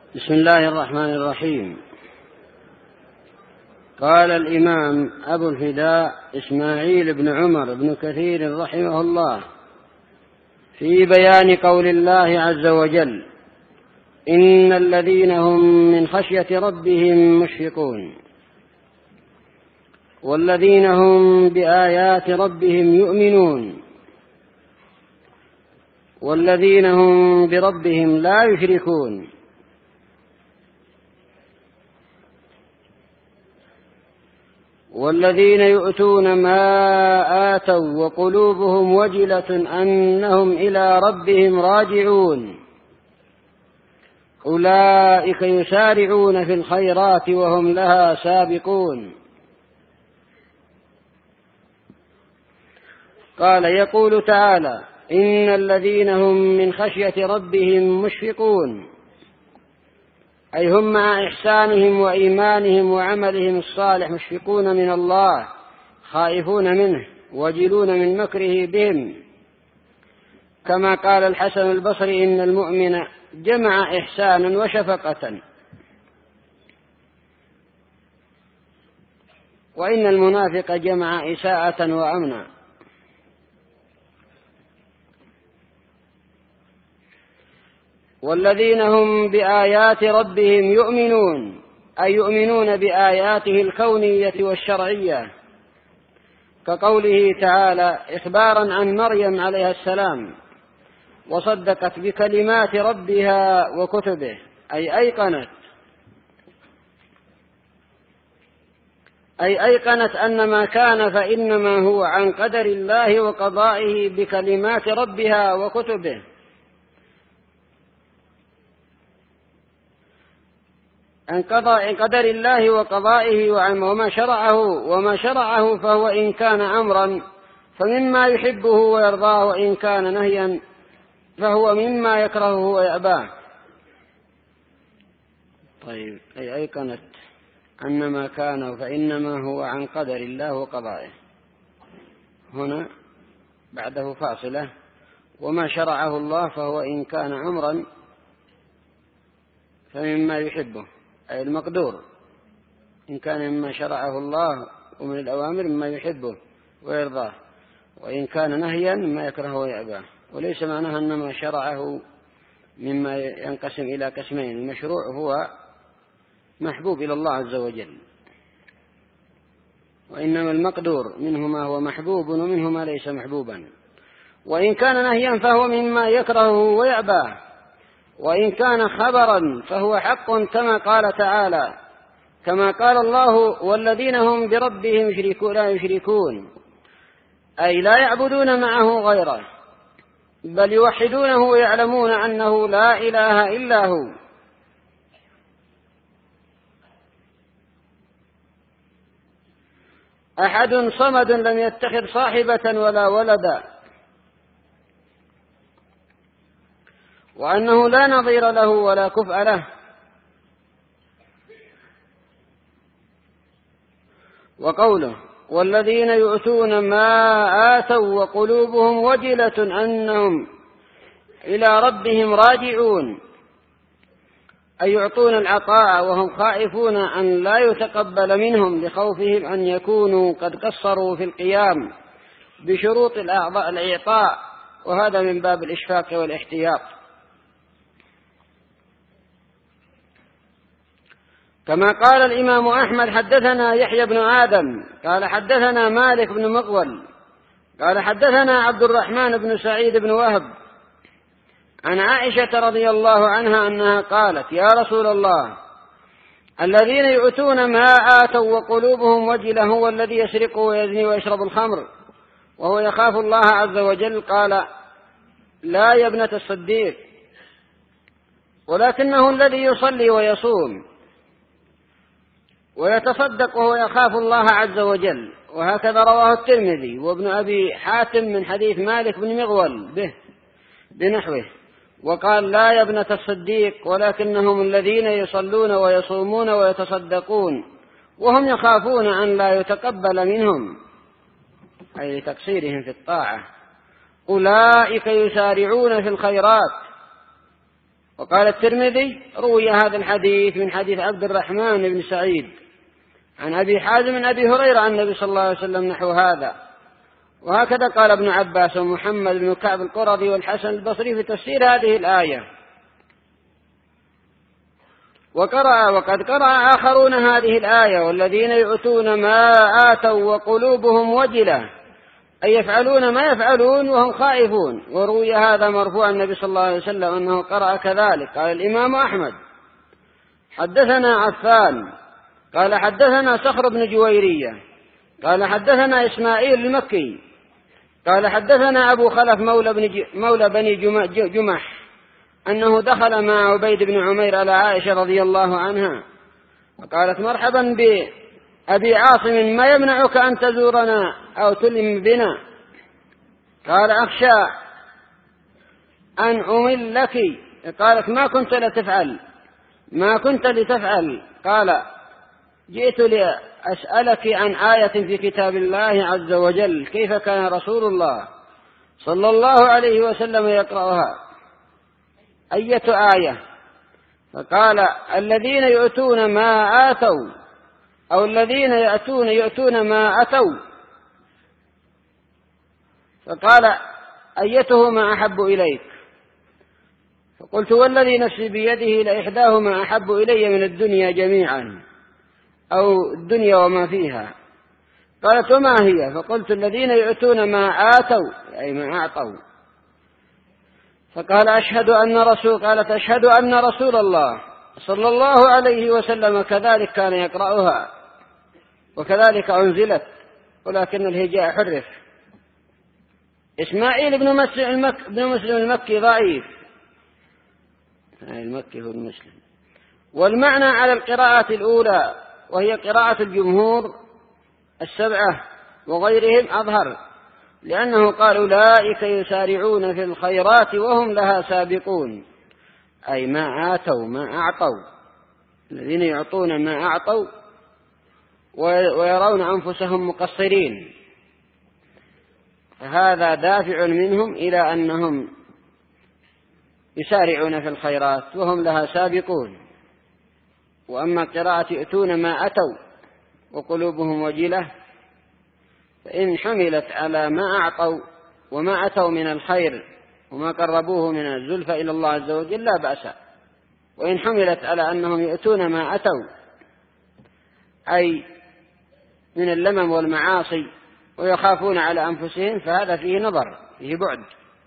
بسم الله الرحمن الرحيم. قال الإمام أبو الفداء إسماعيل بن عمر بن كثير رحمه الله في بيان قول الله عز وجل: إن الذين هم من خشية ربهم مشفقون والذين هم بآيات ربهم يؤمنون والذين هم بربهم لا يشركون والذين يؤتون ما آتوا وقلوبهم وجلة أنهم إلى ربهم راجعون أولئك يسارعون في الخيرات وهم لها سابقون. قال: يقول تعالى: إن الذين هم من خشية ربهم مشفقون، أي هم مع إحسانهم وإيمانهم وعملهم الصالح مشفقون من الله، خائفون منه وجلون من مكره بهم، كما قال الحسن البصري: إن المؤمن جمع إحسانا وشفقة، وإن المنافق جمع إساءة وأمنا. والذين هم بآيات ربهم يؤمنون، أي يؤمنون بآياته الكونية والشرعية، كقوله تعالى إخبارا عن مريم عليها السلام: وصدقت بكلمات ربها وكتبه، أي أيقنت أن ما كان فإنما هو عن قدر الله وقضائه بكلمات ربها وكتبه، عن قدر الله وقضائه وما شرعه فهو إن كان أمرا فمما يحبه ويرضاه، وإن كان نهيا فهو مما يكرهه ويأباه. طيب، أي أيقنت أن ما كان فإنما هو عن قدر الله وقضائه، هنا بعده فاصلة: وما شرعه الله فهو إن كان أمرا فمما يحبه، أي المقدور، إن كان مما شرعه الله ومن الأوامر مما يحبه ويرضاه، وإن كان نهيا مما يكرهه ويأباه. وليس معناها أن ما شرعه مما ينقسم إلى قسمين: المشروع هو محبوب إلى الله عز وجل، وإنما المقدور منه ما هو محبوب ومنه ما ليس محبوبا. وإن كان نهيا فهو مما يكرهه ويأباه، وإن كان خبرا فهو حق، كما قال تعالى: كما قال الله: والذين هم بربهم لا يشركون، أي لا يعبدون معه غيره، بل يوحدونه ويعلمون أنه لا إله إلا هو. أحد صمد لم يتخذ صاحبة ولا ولدا، وأنه لا نظير له ولا كفء له. وقوله: والذين يؤتون ما آتوا وقلوبهم وجلة أنهم إلى ربهم راجعون، أي يعطون العطاء وهم خائفون أن لا يتقبل منهم، لخوفهم أن يكونوا قد قصروا في القيام بشروط الإعطاء، وهذا من باب الإشفاق والاحتياط. كما قال الإمام أحمد: حدثنا يحيى بن آدم قال حدثنا مالك بن مغول قال حدثنا عبد الرحمن بن سعيد بن وهب عن عائشة رضي الله عنها أنها قالت: يا رسول الله، الذين يؤتون ما آتوا وقلوبهم وجلة هو الذي يسرق ويزني ويشرب الخمر وهو يخاف الله عز وجل. قال: لا يا ابنة الصديق، ولكنه الذي يصلي ويصوم ويتصدق وهو يخاف الله عز وجل. وهكذا رواه الترمذي وابن أبي حاتم من حديث مالك بن مغول بنحوه. وقال: لا يا ابنة الصديق، ولكنهم الذين يصلون ويصومون ويتصدقون وهم يخافون أن لا يتقبل منهم، أي لتقصيرهم في الطاعة. أولئك يسارعون في الخيرات وقال الترمذي: روي هذا الحديث من حديث عبد الرحمن بن سعيد عن أبي حازم من أبي هريرة عن النبي صلى الله عليه وسلم نحو هذا. وهكذا قال ابن عباس ومحمد بن كعب القرظي والحسن البصري في تفسير هذه الآية. وقد قرأ آخرون هذه الآية: والذين يؤتون ما آتوا وقلوبهم وجلة، أي يفعلون ما يفعلون وهم خائفون. وروي هذا مرفوعا النبي صلى الله عليه وسلم أنه قرأ كذلك. قال الإمام أحمد: حدثنا عفان قال حدثنا صخر بن جويرية قال حدثنا إسماعيل المكي قال حدثنا أبو خلف مولى بني جمح أنه دخل مع عبيد بن عمير على عائشة رضي الله عنها وقالت: مرحبا بأبي عاصم، ما يمنعك أن تزورنا أو تلم بنا؟ قال: أخشى أن أمل لك. قالت: ما كنت لتفعل. قال: جئت لأسألك عن آية في كتاب الله عز وجل، كيف كان رسول الله صلى الله عليه وسلم يقرأها؟ أية آية؟ فقال: الذين يؤتون ما آتوا، أو الذين يؤتون ما أتوا. فقال: أيتهما أحب إليك؟ فقلت: والذي نفسي بيده لإحداهما أحب إلي من الدنيا جميعا، أو الدنيا وما فيها. قالت: وما هي؟ فقلت: الذين يؤتون ما آتوا، أي ما أعطوا. فقال: قالت: أشهد أن رسول الله صلى الله عليه وسلم كذلك كان يقرأها، وكذلك أنزلت، ولكن الهجاء حرف. إسماعيل بن مسلم المكي ضعيف، المكي هو المسلم. والمعنى على القراءة الأولى، وهي قراءة الجمهور 7 وغيرهم، أظهر، لأنه قال: أولئك يسارعون في الخيرات وهم لها سابقون، أي ما آتوا ما أعطوا، الذين يعطون ما أعطوا ويرون أنفسهم مقصرين، فهذا دافع منهم إلى أنهم يسارعون في الخيرات وهم لها سابقون. وأما قراءة يؤتون ما أتوا وقلوبهم وجلة، فإن حملت على ما أعطوا وما أتوا من الخير وما قربوه من الزلفى إلى الله عز وجل لا بأس. وإن حملت على أنهم يؤتون ما أتوا، أي من اللمم والمعاصي ويخافون على أنفسهم، فهذا فيه نظر، فيه بعد،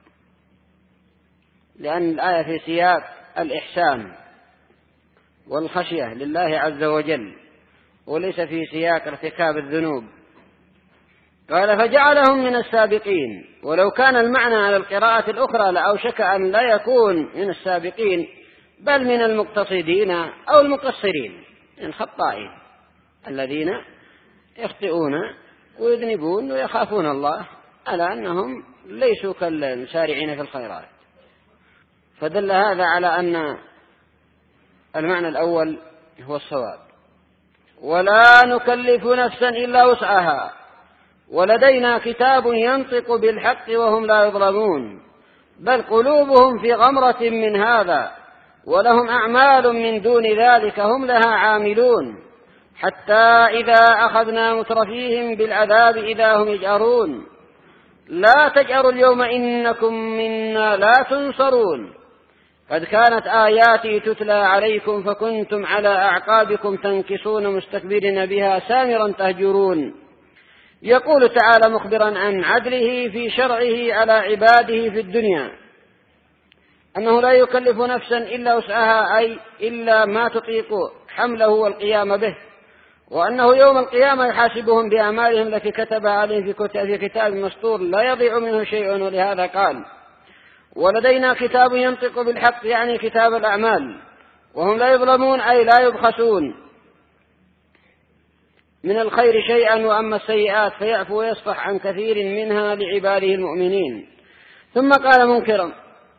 لأن الآية في سياق الإحسان والخشية لله عز وجل، وليس في سياق ارتكاب الذنوب. قال: فجعلهم من السابقين. ولو كان المعنى على القراءة الأخرى لأوشك أن لا يكون من السابقين، بل من المقتصدين أو المقصرين، الخطائين الذين يخطئون ويذنبون ويخافون الله، على أنهم ليسوا كالمسارعين في الخيرات. فدل هذا على أن المعنى الأول هو الصواب. ولا نكلف نفسا إلا وسعها ولدينا كتاب ينطق بالحق وهم لا يظلمون، بل قلوبهم في غمرة من هذا ولهم أعمال من دون ذلك هم لها عاملون، حتى إذا أخذنا مترفيهم بالعذاب إذا هم يجأرون. لا تجأروا اليوم إنكم منا لا تنصرون، قد كانت آياتي تتلى عليكم فكنتم على أعقابكم تنكصون مستكبرين بها سامرا تهجرون. يقول تعالى مخبرا عن عدله في شرعه على عباده في الدنيا، أنه لا يكلف نفسا إلا وسعها، أي إلا ما تطيق حمله والقيام به، وأنه يوم القيامة يحاسبهم بأعمالهم التي كتب عليهم في كتاب مسطور لا يضيع منه شيء. ولهذا قال: ولدينا كتاب ينطق بالحق، يعني كتاب الأعمال، وهم لا يظلمون، أي لا يبخسون من الخير شيئا، وأما السيئات فيعفو ويصفح عن كثير منها لعباده المؤمنين. ثم قال منكرا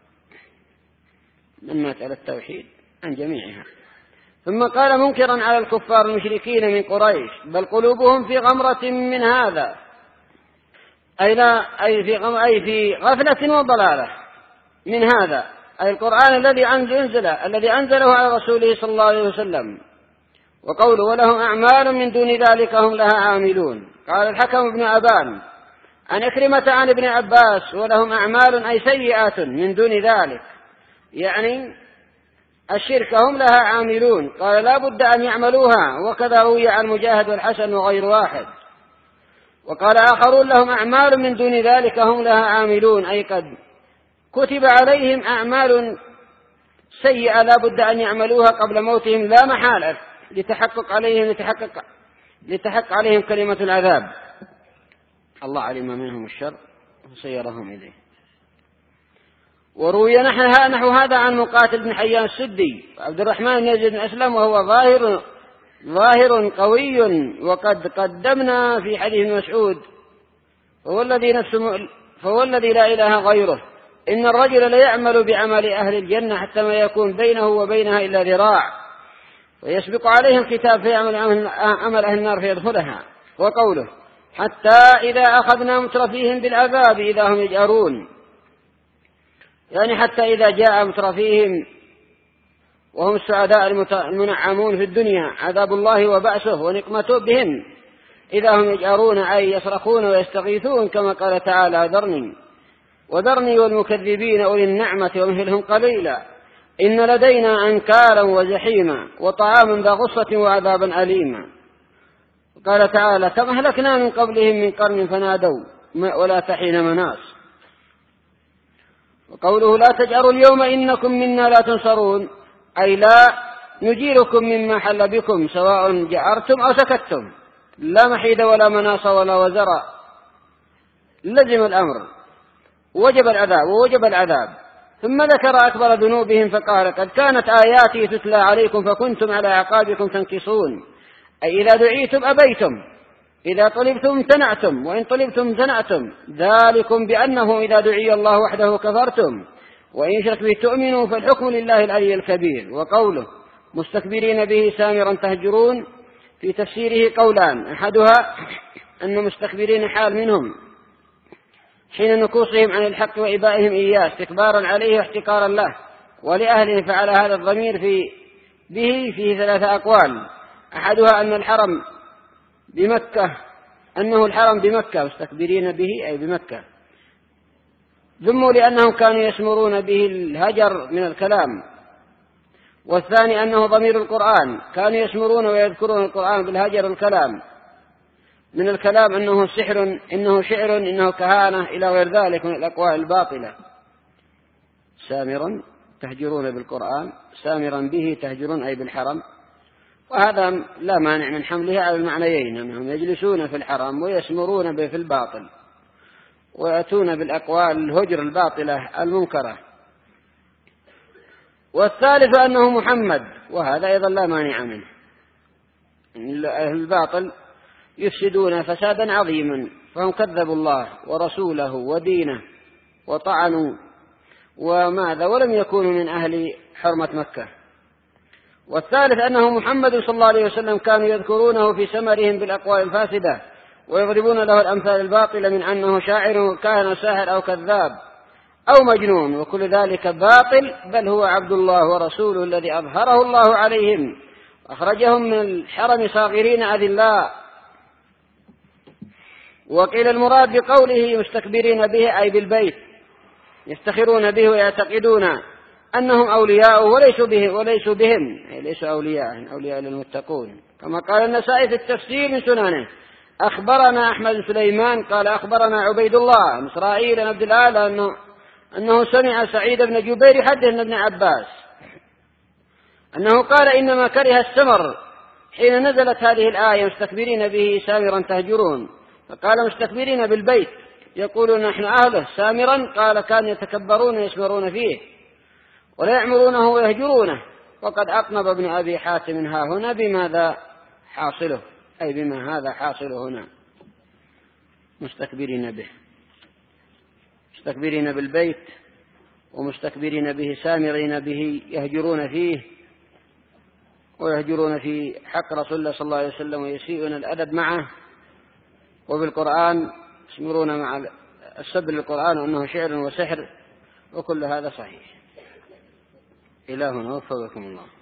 من مات على التوحيد عن جميعها، ثم قال منكرا على الكفار المشركين من قريش: بل قلوبهم في غمرة من هذا، أي في غفلة وضلالة من هذا، أي القرآن الذي أنزله على رسوله صلى الله عليه وسلم. وقوله ولهم أعمال من دون ذلك هم لها عاملون. قال الحكم بن أبان عن عكرمة عن ابن عباس ولهم أعمال أي سيئات من دون ذلك، يعني الشرك هم لها عاملون. قال لا بد أن يعملوها، وكذا روي عن مجاهد والحسن وغير واحد. وقال آخرون لهم أعمال من دون ذلك هم لها عاملون، أي قد كتب عليهم أعمال سيئة لا بد أن يعملوها قبل موتهم لا محالة لتحقق عليهم كلمة العذاب. الله علم منهم الشر وسيرهم إليه. وروي نحو هذا عن مقاتل بن حيان السدي وعبد الرحمن بن يزيد بن أسلم وهو ظاهر قوي. وقد قدمنا في حديث مسعود فهو الذي لا إله غيره إن الرجل ليعمل بعمل أهل الجنة حتى ما يكون بينه وبينها إلا ذراع، ويسبق عليه الكتاب فيعمل عمل أهل النار فيدخلها. وقوله حتى إذا أخذنا مترفيهم بالعذاب إذا هم يجأرون، يعني حتى إذا جاء مترفيهم وهم السعداء المنعمون في الدنيا عذاب الله وبأسه ونقمته بهم إذا هم يجأرون، أي يصرخون ويستغيثون، كما قال تعالى وذرني والمكذبين أولي النعمة ومهلهم قليلا إن لدينا أنكالا وجحيما وطعاما ذا غصة وعذابا أليما. قال تعالى كم أهلكنا من قبلهم من قرن فنادوا ولا تحين مناص. وقوله لا تجأروا اليوم إنكم منا لا تنصرون، أي لا نجيركم مما حل بكم سواء جأرتم أو سكتتم، لا محيد ولا مناص ولا وزراء. لزم الأمر ووجب العذاب. ثم ذكر أكبر ذنوبهم فقال قد كانت آياتي تتلى عليكم فكنتم على أعقابكم تنكصون، أي إذا دعيتم أبيتم، إذا طلبتم امتنعتم، وإن طلبتم امتنعتم، ذلكم بأنه إذا دعي الله وحده كفرتم وإن يشرك به تؤمنوا فالحكم لله العلي الكبير. وقوله مستكبرين به سامرا تهجرون، في تفسيره قولان، أحدها أن مستكبرين حال منهم حين نكوصهم عن الحق وإبائهم إياه استكبارا عليه واحتقارا له ولأهله، فعلى هذا الضمير فيه 3 أقوال. أحدها أنه الحرم بمكة مستكبرين به أي بمكة، ذموا لأنهم كانوا يسمرون به الهجر من الكلام. والثاني أنه ضمير القرآن، كانوا يسمرون ويذكرون القرآن بالهجر الكلام من الكلام، أنه سحر، إنه شعر، إنه كهانة، إلى غير ذلك من الأقوال الباطلة. سامرا تهجرون بالقرآن، سامرا به تهجرون أي بالحرم. وهذا لا مانع من حمله على المعنيين، أنهم يجلسون في الحرم ويسمرون به في الباطل ويأتون بالأقوال الهجر الباطلة المنكرة. والثالث أنه محمد، وهذا أيضا لا مانع منه. الباطل يفسدون فسادا عظيما، فهم كذبوا الله ورسوله ودينه وطعنوا ولم يكونوا من أهل حرمة مكة. والثالث أنه محمد صلى الله عليه وسلم كانوا يذكرونه في سمرهم بالأقوال الفاسدة ويضربون له الأمثال الباطلة من أنه شاعر كان ساحر أو كذاب أو مجنون، وكل ذلك باطل، بل هو عبد الله ورسوله الذي أظهره الله عليهم أخرجهم من الحرم صاغرين أذلاء. وقيل المراد بقوله مستكبرين به أي بالبيت، يفتخرون به ويعتقدون أنهم أولياء وليسوا بهم، أي ليسوا أولياء للمتقون. كما قال النسائي في التفسير من سننه أخبرنا أحمد بن سليمان قال أخبرنا عبيد الله بن إسرائيل بن عبد الأعلى أنه سمع سعيد بن جبير يحدث عن ابن عباس أنه قال إنما كره السمر حين نزلت هذه الآية مستكبرين به سامرا تهجرون، فقال مستكبرين بالبيت يقولون نحن أهله، سامرا قال كانوا يتكبرون ويسمرون فيه ولا يعمرونه ويهجرونه. وقد أقنب ابن أبي حاتم ها هنا بماذا حاصله، أي بما هذا حاصله هنا، مستكبرين به، مستكبرين بالبيت ومستكبرين به سامرين به، يهجرون فيه ويهجرون في حق رسول الله صلى الله عليه وسلم ويسيئون الأدب معه. وبالقرآن يسمرون مع السب للقرآن وأنه شعر وسحر، وكل هذا صحيح. إلى هنا وفقكم الله.